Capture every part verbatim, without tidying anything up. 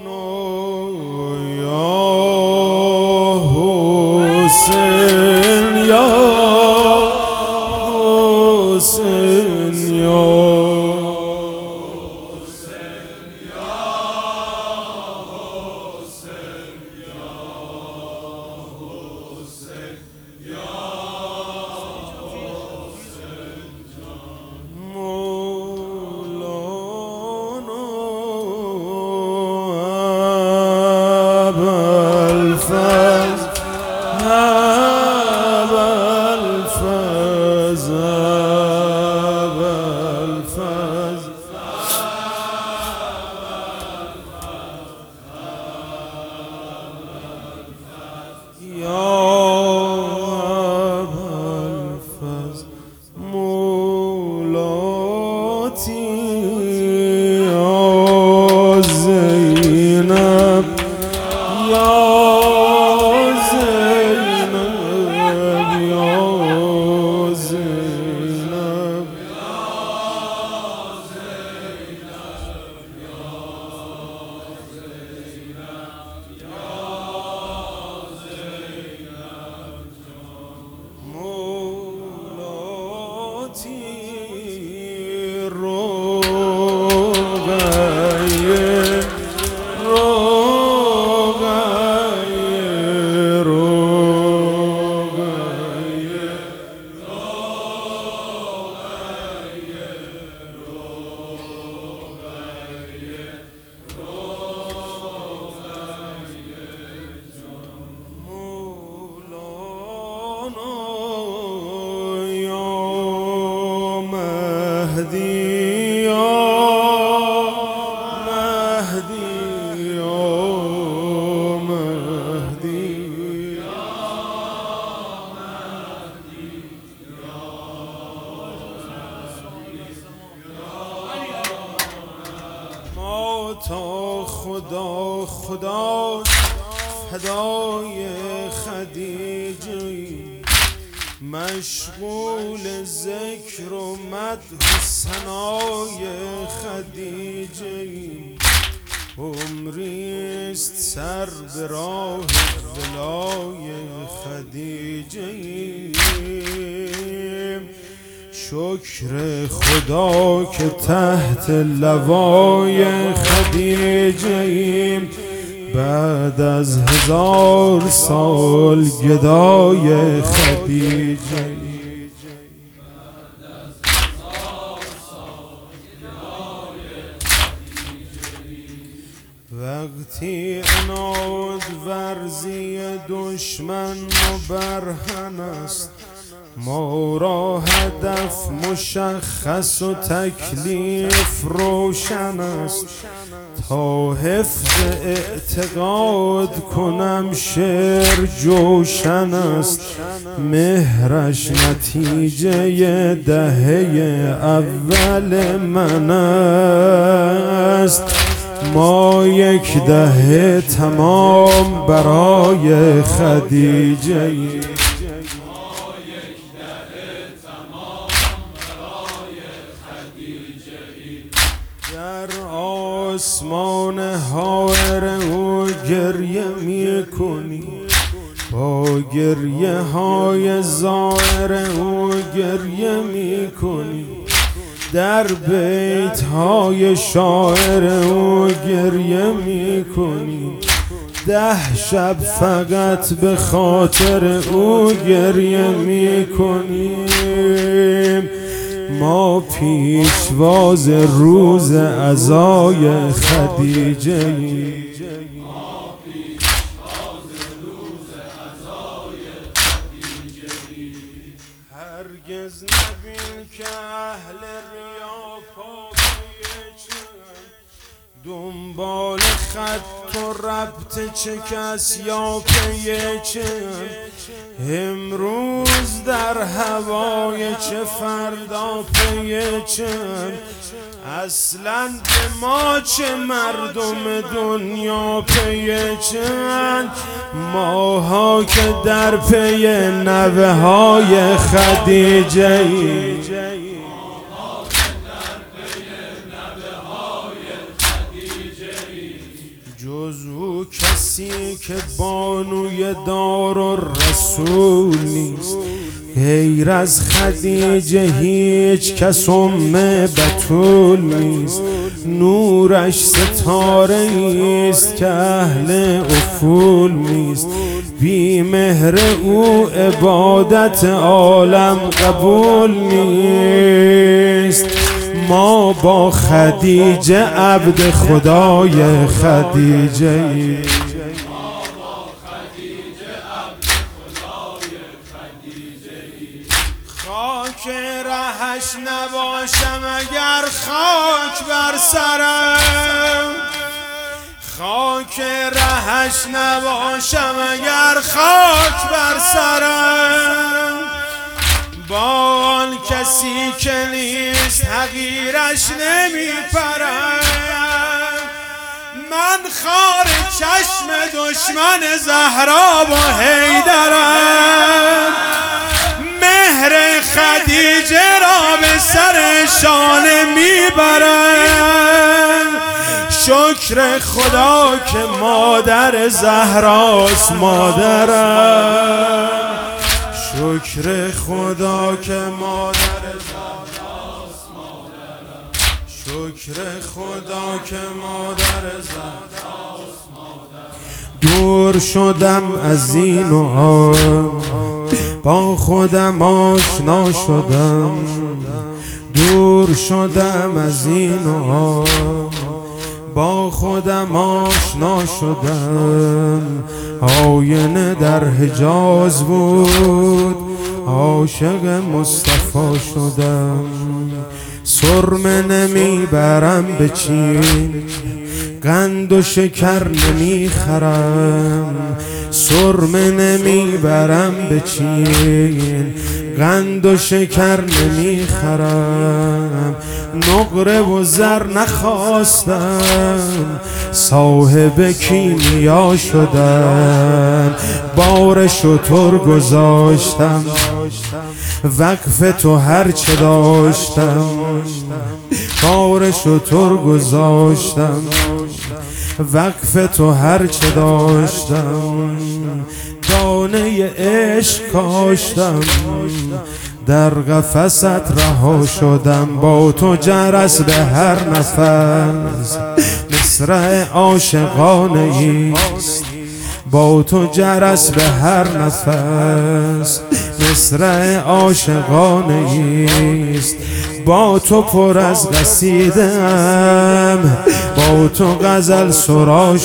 تا خدا خدا فدای خدیجه، مشغول ذکر و مدح ثنای خدیجه، عمریست سر به راه ولای خدیجه. شکر خدا که تحت لوای خدیجه، بعد از هزار سال گدای خدیجه. وقتی عناد ورزی دشمن مبرهن است، ما را هدف مشخص و تکلیف روشن است. تا حفظ اعتقاد کنم شعر جوشن است، مهرش نتیجه دهه اول من است. ما یک دهه تمام برای خدیجه، در آسمان حائر او گریه می کنی، با گریه های ظاهر او گریه می کنی، در بیت های شاعر او گریه می کنی. ده شب فقط به خاطر او گریه می کنیم. ما پیشواز روز عزای خدیجه، هرگز نبین که اهل ریا پای چند، دنبال خط و ربط چه کس یا پی چند. امروز در هوای چه فردا پی چند، اصلا به ما چه مردم دنیا پی چند. ماها که در پی نوه های خدیجه، جز او کسی که بانوی دار و رسول نیست، غیر از خدیجه هیچ کس ام بتول نیست. نورش ستاره ایست که اهل افول نیست، بی مهر او عبادت عالم قبول نیست. ما با خدیجه عبد خدای خدیجه ای، خاک رهش نباشم اگر خاک بر سرم، خاک رهش نباشم اگر خاک بر سرم. با آن کسی که نیست حقیرش نمی پرم، من خار چشم دشمن زهرا و حیدرم. مهر خدیجه را به سر شانه میبرم، شکر خدا که مادر زهراست مادرم، شکر خدا که مادر زهراست مادرم، شکر خدا که مادر زهراست مادرم. دور شدم از این و آن، با خودم آشنا شدم، دور شدم از این و آن، با خودم آشنا شدم. آینه در حجاز بود، عاشق مصطفی شدم. سرمه نمیبرم به چین، قند و شکر نمیخرم. سرمه نمیبرم به چین، قند و شکر نمیخرم. نقره و زر نخواستم، صاحب کیمیا شدم. بار شتر گذاشتم، وقف تو هرچه داشتم. بار شتر گذاشتم، وقف تو هرچه داشتم. دانه عشق کاشتم، در قفست رها شدم. با تو جرس به هر نفس، مصرع عاشقانه ایست. با تو جرس به هر نفس، مصرع عاشقانه ایست. با تو پر از قصیده ام، با تو غزل سرا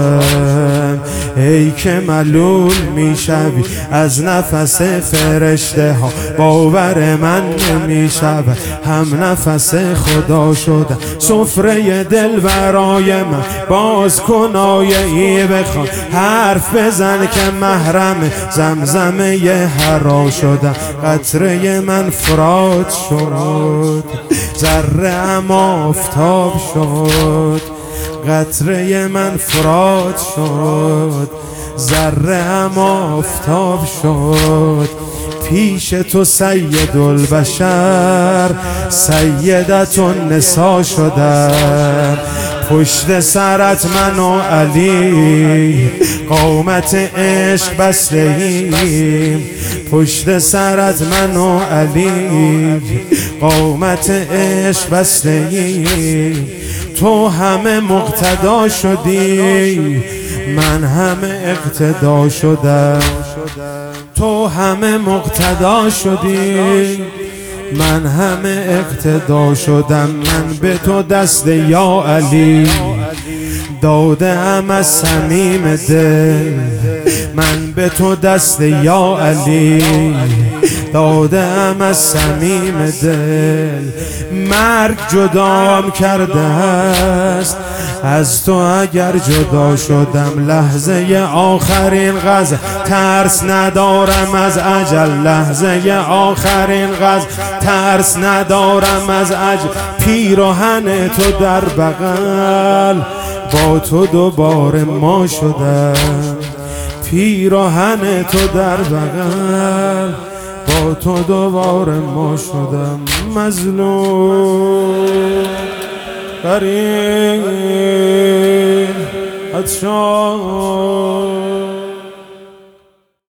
شدم. ای که ملول میشوی از نفس فرشته ها، باور من نمیشود هم نفس خدا شدم. سفره دل برای من باز کن آیه ای بخوان، حرف بزن که محرم زمزمه حرا شدم. قطره من فرات شد، ذره ام آفتاب شد. قطره من فرات شد، ذره ام آفتاب شد. پیش تو سید البشر، سیدت النساء شدم. پشت سرت من و علی قامت عشق بسته ایم. پشت سرت من و علی قامت عشق بسته ایم. تو همه مقتدا شدی، من همه اقتدا شدم. تو همه مقتدا شدی، من همه اقتدا شدم. من به تو دست یا علی داده ام از صمیم دل. من به تو دست یا علی داده ام از صمیم دل. مرگ جدام کرده است از تو اگر جدا شدم. لحظه آخرین غزل ترس ندارم از اجل. لحظه آخرین غزل ترس ندارم از اجل. پیراهن تو در بغل با تو دوباره ما شدم. پیراهن تو در بغل با تو دوباره ما شدم. مظلوم غریب شد